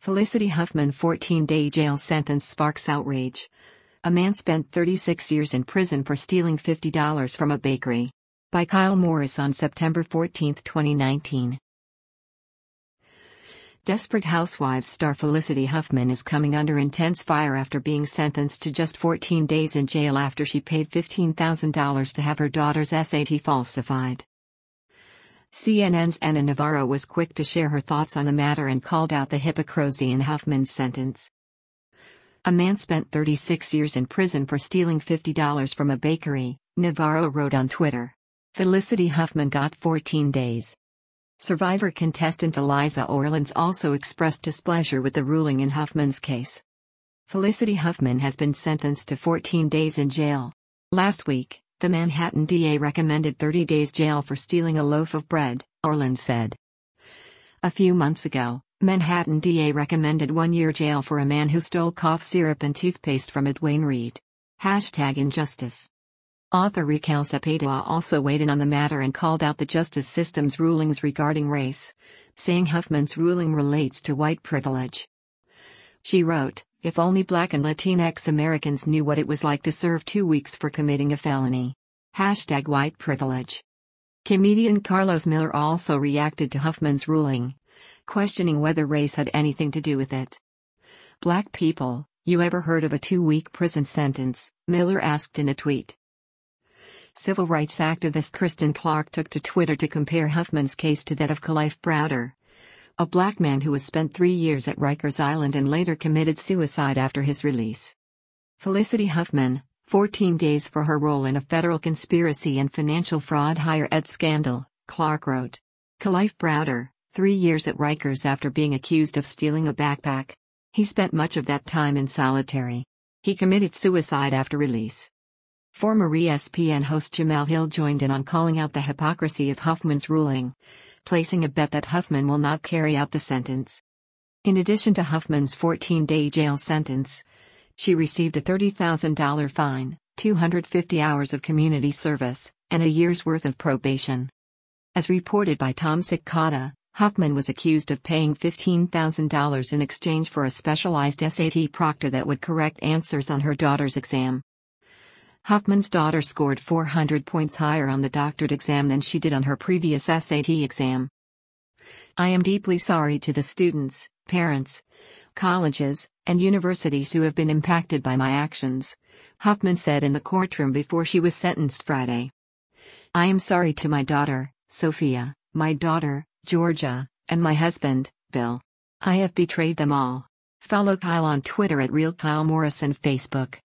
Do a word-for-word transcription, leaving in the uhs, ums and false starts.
Felicity Huffman fourteen-day jail sentence sparks outrage. A man spent thirty-six years in prison for stealing fifty dollars from a bakery. By Kyle Morris on September fourteenth, twenty nineteen. Desperate Housewives star Felicity Huffman is coming under intense fire after being sentenced to just fourteen days in jail after she paid fifteen thousand dollars to have her daughter's S A T falsified. C N N's Ana Navarro was quick to share her thoughts on the matter and called out the hypocrisy in Huffman's sentence. A man spent thirty-six years in prison for stealing fifty dollars from a bakery, Navarro wrote on Twitter. Felicity Huffman got fourteen days. Survivor contestant Eliza Orlins also expressed displeasure with the ruling in Huffman's case. Felicity Huffman has been sentenced to fourteen days in jail. Last week, the Manhattan D A recommended thirty days jail for stealing a loaf of bread, Orlins said. A few months ago, Manhattan D A recommended one year jail for a man who stole cough syrup and toothpaste from a Duane Reade. Hashtag injustice. Author Raquel Sepeda also weighed in on the matter and called out the justice system's rulings regarding race, saying Huffman's ruling relates to white privilege. She wrote, "If only Black and Latinx Americans knew what it was like to serve two weeks for committing a felony." Hashtag white privilege. Comedian Carlos Miller also reacted to Huffman's ruling, questioning whether race had anything to do with it. "Black people, you ever heard of a two-week prison sentence?" Miller asked in a tweet. Civil rights activist Kristen Clark took to Twitter to compare Huffman's case to that of Kalief Browder, a black man who has spent three years at Rikers Island and later committed suicide after his release. Felicity Huffman, fourteen days for her role in a federal conspiracy and financial fraud higher ed scandal, Clark wrote. Kalief Browder, three years at Rikers after being accused of stealing a backpack. He spent much of that time in solitary. He committed suicide after release. Former E S P N host Jemele Hill joined in on calling out the hypocrisy of Huffman's ruling, placing a bet that Huffman will not carry out the sentence. In addition to Huffman's fourteen-day jail sentence, she received a thirty thousand dollars fine, two hundred fifty hours of community service, and a year's worth of probation. As reported by Tom Sikota, Huffman was accused of paying fifteen thousand dollars in exchange for a specialized S A T proctor that would correct answers on her daughter's exam. Huffman's daughter scored four hundred points higher on the doctored exam than she did on her previous S A T exam. "I am deeply sorry to the students, parents, colleges, and universities who have been impacted by my actions," Huffman said in the courtroom before she was sentenced Friday. "I am sorry to my daughter, Sophia, my daughter, Georgia, and my husband, Bill. I have betrayed them all." Follow Kyle on Twitter at Real Kyle Morris and Facebook.